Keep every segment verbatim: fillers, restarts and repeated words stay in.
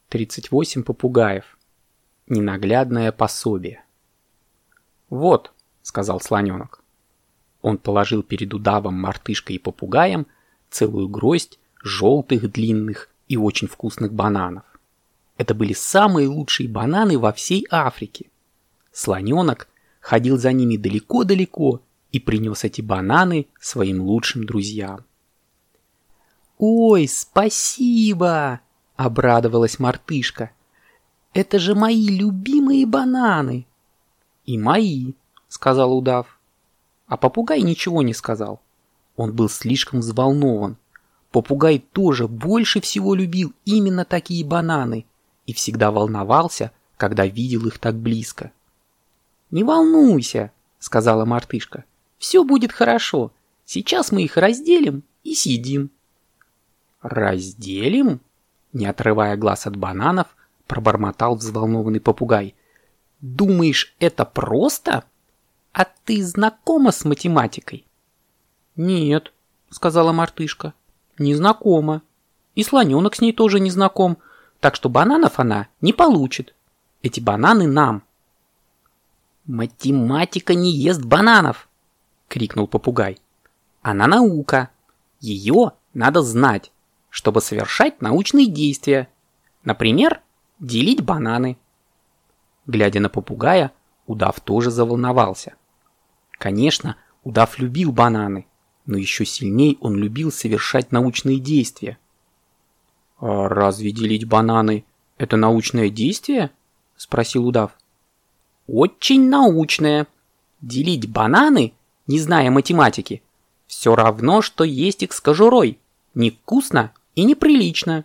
тридцать восемь попугаев. Ненаглядное пособие. «Вот», — сказал слоненок. Он положил перед удавом, мартышкой и попугаем целую гроздь желтых, длинных и очень вкусных бананов. Это были самые лучшие бананы во всей Африке. Слоненок ходил за ними далеко-далеко и принес эти бананы своим лучшим друзьям. «Ой, спасибо!» — обрадовалась мартышка. «Это же мои любимые бананы!» «И мои!» — сказал удав. А попугай ничего не сказал. Он был слишком взволнован. Попугай тоже больше всего любил именно такие бананы и всегда волновался, когда видел их так близко. «Не волнуйся», — сказала мартышка. «Все будет хорошо. Сейчас мы их разделим и съедим». «Разделим?» — не отрывая глаз от бананов, пробормотал взволнованный попугай. «Думаешь, это просто? А ты знакома с математикой?» «Нет», — сказала мартышка, — «не знакома. И слоненок с ней тоже не знаком, так что бананов она не получит. Эти бананы нам». «Математика не ест бананов!» — крикнул попугай. «Она наука. Ее надо знать, чтобы совершать научные действия. Например, делить бананы». Глядя на попугая, удав тоже заволновался. Конечно, удав любил бананы, но еще сильнее он любил совершать научные действия. «А разве делить бананы – это научное действие?» – спросил удав. «Очень научное. Делить бананы, не зная математики, все равно, что есть их с кожурой. Невкусно и неприлично».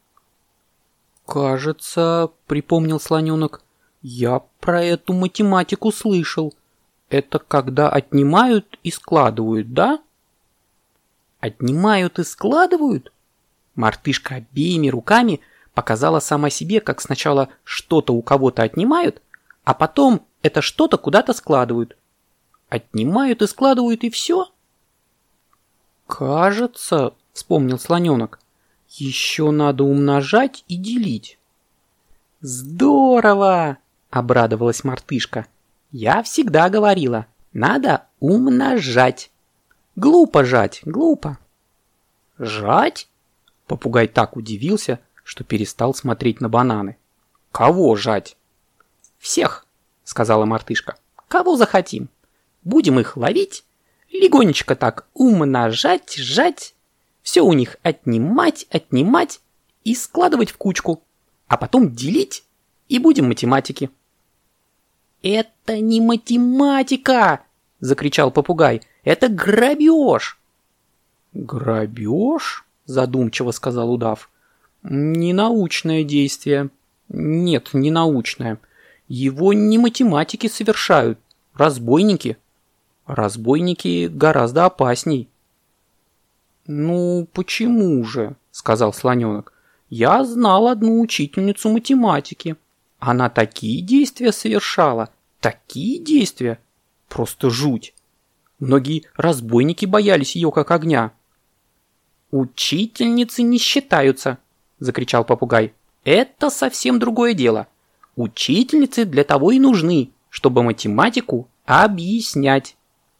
«Кажется, — припомнил слоненок, — я про эту математику слышал. Это когда отнимают и складывают, да?» «Отнимают и складывают?» Мартышка обеими руками показала сама себе, как сначала что-то у кого-то отнимают, а потом это что-то куда-то складывают. Отнимают и складывают, и все? «Кажется, — вспомнил слоненок, — еще надо умножать и делить». «Здорово!» — обрадовалась мартышка. «Я всегда говорила, надо умножать. Глупо жать, глупо». «Жать?» Попугай так удивился, что перестал смотреть на бананы. «Кого жать?» «Всех», — сказала мартышка. «Кого захотим. Будем их ловить, легонечко так умножать, жать, все у них отнимать, отнимать и складывать в кучку, а потом делить, и будем математики». «Это не математика!» — закричал попугай. «Это грабеж!» «Грабеж?» — задумчиво сказал удав. «Ненаучное действие. Нет, не научное. Его не математики совершают, разбойники. Разбойники гораздо опасней». «Ну, почему же?» — сказал слоненок. «Я знал одну учительницу математики. Она такие действия совершала, такие действия. Просто жуть. Многие разбойники боялись ее как огня». «Учительницы не считаются», — закричал попугай. «Это совсем другое дело. Учительницы для того и нужны, чтобы математику объяснять».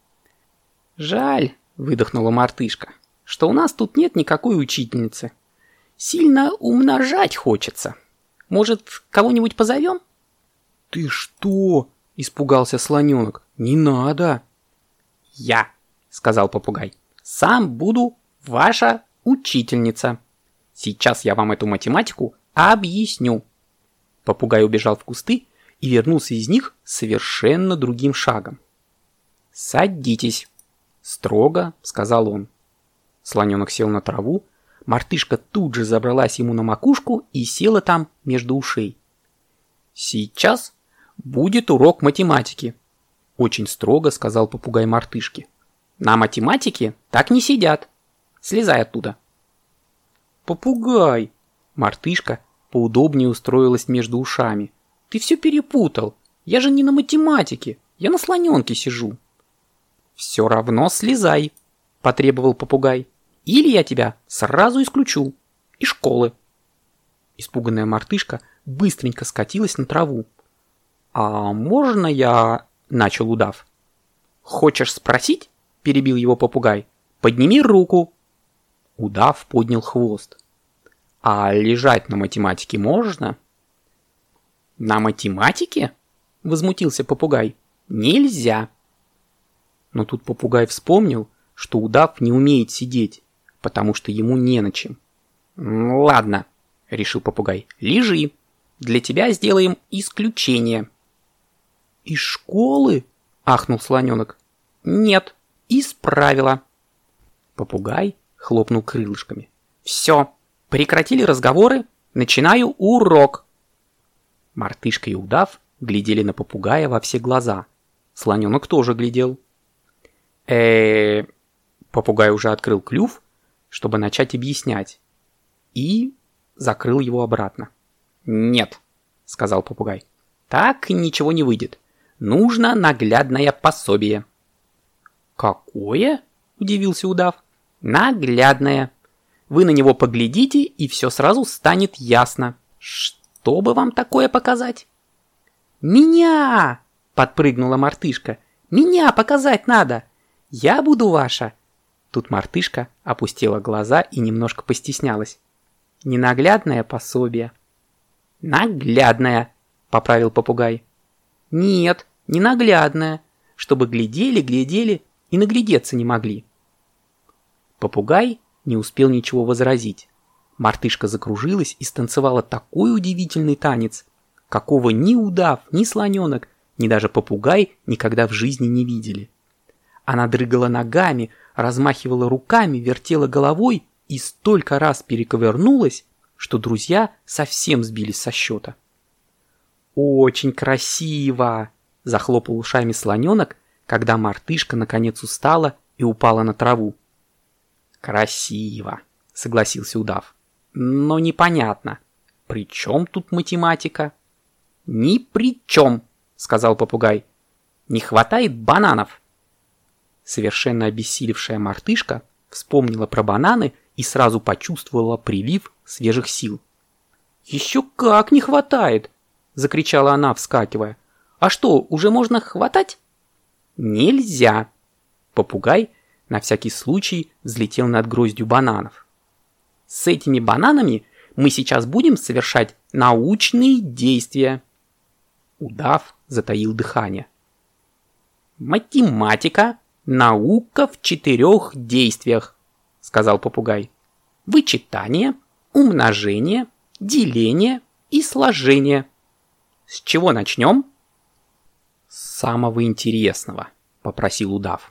«Жаль», — выдохнула мартышка, — «что у нас тут нет никакой учительницы. Сильно умножать хочется. Может, кого-нибудь позовем?» «Ты что?» — испугался слоненок. «Не надо». «Я», — сказал попугай, — «сам буду ваша учительница. Сейчас я вам эту математику объясню». Попугай убежал в кусты и вернулся из них совершенно другим шагом. «Садитесь», — строго сказал он. Слоненок сел на траву, мартышка тут же забралась ему на макушку и села там между ушей. «Сейчас будет урок математики», — очень строго сказал попугай мартышке. «На математике так не сидят. Слезай оттуда». «Попугай!» Мартышка поудобнее устроилась между ушами. «Ты все перепутал. Я же не на математике. Я на слоненке сижу». «Все равно слезай», — потребовал попугай. «Или я тебя сразу исключу из школы». Испуганная мартышка быстренько скатилась на траву. «А можно я...» — начал удав. «Хочешь спросить?» — перебил его попугай. «Подними руку». Удав поднял хвост. «А лежать на математике можно?» «На математике?» — возмутился попугай. «Нельзя». Но тут попугай вспомнил, что удав не умеет сидеть, потому что ему не на чем. «Ладно», — решил попугай, — «лежи. Для тебя сделаем исключение». «Из школы?» — ахнул слоненок. «Нет, из правила». Попугай хлопнул крылышками. «Все, прекратили разговоры, начинаю урок». Мартышка и удав глядели на попугая во все глаза. Слоненок тоже глядел. э Попугай уже открыл клюв, чтобы начать объяснять, и закрыл его обратно. «Нет», — сказал попугай, — «так ничего не выйдет. Нужно наглядное пособие». «Какое?» — удивился удав. «Наглядное. Вы на него поглядите, и все сразу станет ясно. Что бы вам такое показать?» «Меня!» — подпрыгнула мартышка. «Меня показать надо! Я буду ваша!» Тут мартышка опустила глаза и немножко постеснялась. «Ненаглядное пособие». «Наглядное!» — поправил попугай. «Нет, ненаглядное, чтобы глядели, глядели и наглядеться не могли». Попугай не успел ничего возразить. Мартышка закружилась и станцевала такой удивительный танец, какого ни удав, ни слоненок, ни даже попугай никогда в жизни не видели. Она дрыгала ногами, размахивала руками, вертела головой и столько раз перековырнулась, что друзья совсем сбились со счета. «Очень красиво!» — захлопал ушами слоненок, когда мартышка наконец устала и упала на траву. «Красиво!» — согласился удав. «Но непонятно, при чем тут математика?» «Ни при чем!» — сказал попугай. «Не хватает бананов!» Совершенно обессилевшая мартышка вспомнила про бананы и сразу почувствовала прилив свежих сил. «Еще как не хватает!» — закричала она, вскакивая. «А что, уже можно хватать?» «Нельзя!» Попугай на всякий случай взлетел над гроздью бананов. «С этими бананами мы сейчас будем совершать научные действия!» Удав затаил дыхание. «Математика — наука в четырех действиях», — сказал попугай. «Вычитание, умножение, деление и сложение. С чего начнем?» «С самого интересного», — попросил удав.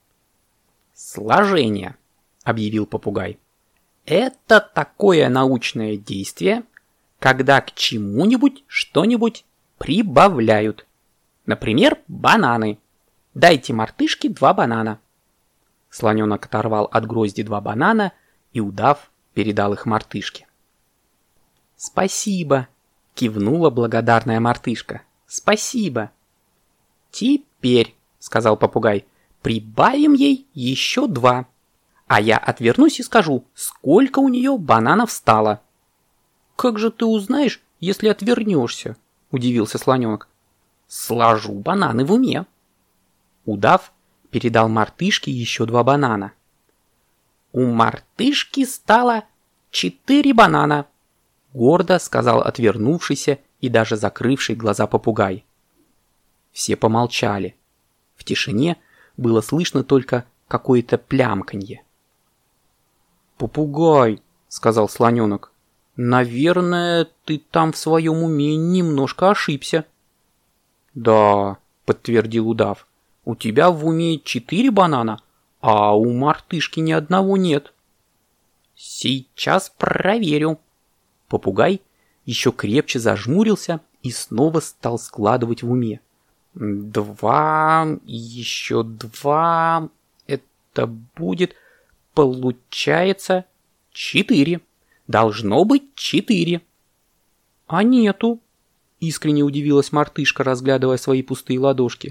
«Сложение», — объявил попугай. «Это такое научное действие, когда к чему-нибудь что-нибудь прибавляют. Например, бананы. Дайте мартышке два банана». Слоненок оторвал от грозди два банана, и удав передал их мартышке. «Спасибо», — кивнула благодарная мартышка. «Спасибо». «Теперь», — сказал попугай, — «прибавим ей еще два. А я отвернусь и скажу, сколько у нее бананов стало». «Как же ты узнаешь, если отвернешься?» — удивился слоненок. «Сложу бананы в уме». Удав передал мартышке еще два банана. «У мартышки стало четыре банана», — гордо сказал отвернувшийся и даже закрывший глаза попугай. Все помолчали. В тишине было слышно только какое-то плямканье. «Попугай», — сказал слоненок, — «наверное, ты там в своем уме немножко ошибся». «Да», — подтвердил удав, — «у тебя в уме четыре банана, а у мартышки ни одного нет». «Сейчас проверю». Попугай еще крепче зажмурился и снова стал складывать в уме. «Два, еще два, это будет, получается, четыре. Должно быть четыре». «А нету», — искренне удивилась мартышка, разглядывая свои пустые ладошки.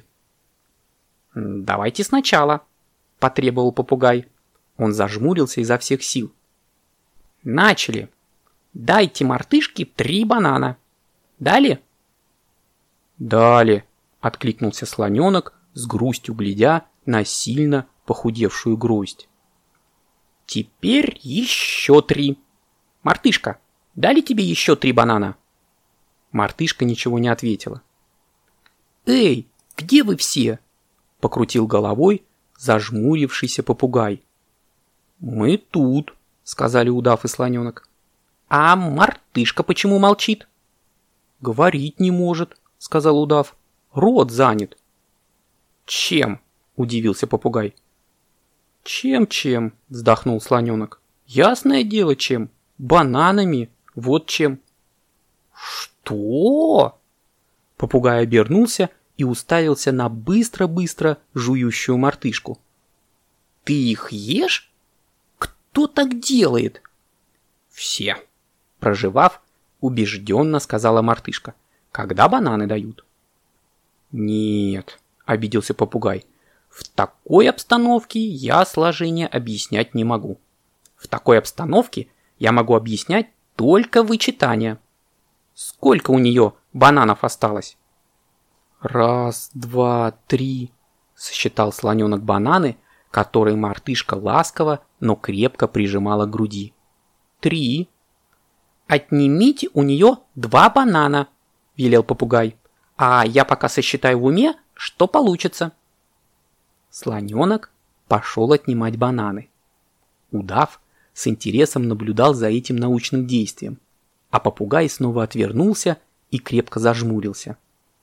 «Давайте сначала», — потребовал попугай. Он зажмурился изо всех сил. «Начали. Дайте мартышке три банана. Дали? Дали, откликнулся слоненок, с грустью глядя на сильно похудевшую гроздь. Теперь еще три. Мартышка, дали тебе еще три банана? Мартышка ничего не ответила. Эй, где вы все? Покрутил головой зажмурившийся попугай. Мы тут, сказали удав и слоненок. А мартышка почему молчит? Говорить не может, сказал удав. Рот занят. Чем? Удивился попугай. Чем-чем? Вздохнул слоненок. Ясное дело, чем? Бананами. Вот чем. Что? Попугай обернулся и уставился на быстро-быстро жующую мартышку. Ты их ешь? Кто так делает? Все. Прожевав, убежденно сказала мартышка. Когда бананы дают? Нет, обиделся попугай. В такой обстановке я сложение объяснять не могу. В такой обстановке я могу объяснять только вычитание. Сколько у нее бананов осталось? Раз, два, три, сосчитал слоненок бананы, которые мартышка ласково, но крепко прижимала к груди. Три. Отнимите у нее два банана, велел попугай, а я пока сосчитаю в уме, что получится. Слоненок пошел отнимать бананы. Удав с интересом наблюдал за этим научным действием, а попугай снова отвернулся и крепко зажмурился.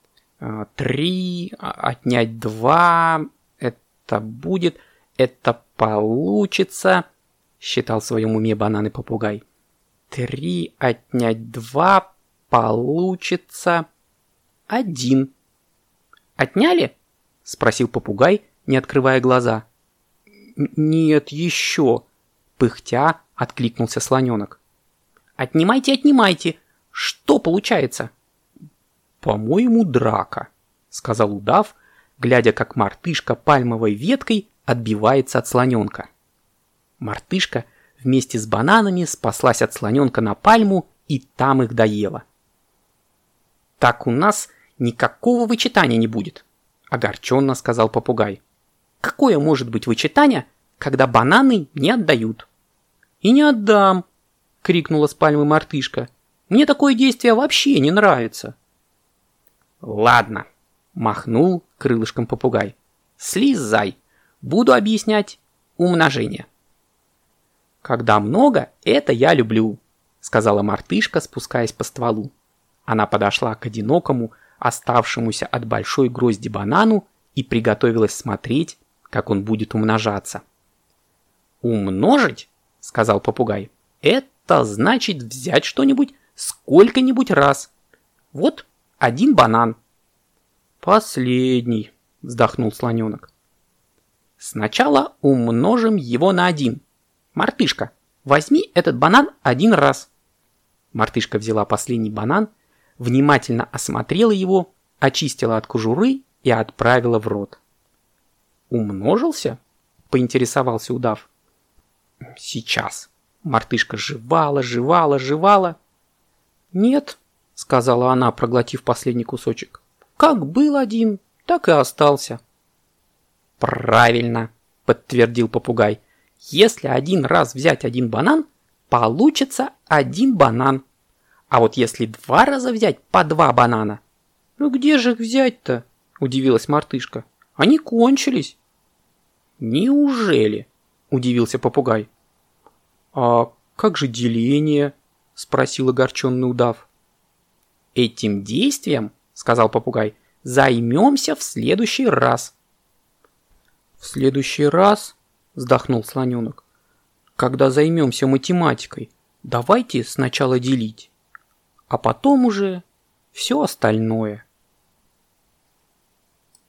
Три, отнять два, это будет, это получится, считал в своем уме бананы попугай. Три отнять два получится один. Отняли? Спросил попугай, не открывая глаза. Нет, еще, пыхтя откликнулся слоненок. Отнимайте, отнимайте, что получается? По-моему, драка, сказал удав, глядя, как мартышка пальмовой веткой отбивается от слоненка. Мартышка вместе с бананами спаслась от слоненка на пальму и там их доела. Так у нас никакого вычитания не будет, огорченно сказал попугай. Какое может быть вычитание, когда бананы не отдают? И не отдам, крикнула с пальмы мартышка. Мне такое действие вообще не нравится. Ладно, махнул крылышком попугай. Слезай, буду объяснять умножение. Когда много, это я люблю, сказала мартышка, спускаясь по стволу. Она подошла к одинокому, оставшемуся от большой грозди банану и приготовилась смотреть, как он будет умножаться. Умножить, сказал попугай, это значит взять что-нибудь сколько-нибудь раз. Вот один банан. Последний, вздохнул слоненок. Сначала умножим его на один. Мартышка, возьми этот банан один раз. Мартышка взяла последний банан, внимательно осмотрела его, очистила от кожуры и отправила в рот. Умножился? Поинтересовался удав. Сейчас. Мартышка жевала, жевала, жевала. Нет, сказала она, проглотив последний кусочек. Как был один, так и остался. Правильно, подтвердил попугай. Если один раз взять один банан, получится один банан. А вот если два раза взять по два банана, ну где же их взять-то? Удивилась мартышка. Они кончились. Неужели? Удивился попугай. А как же деление? Спросил огорченный удав. Этим действием, сказал попугай, займемся в следующий раз. В следующий раз, вздохнул слоненок, когда займемся математикой, давайте сначала делить, а потом уже все остальное.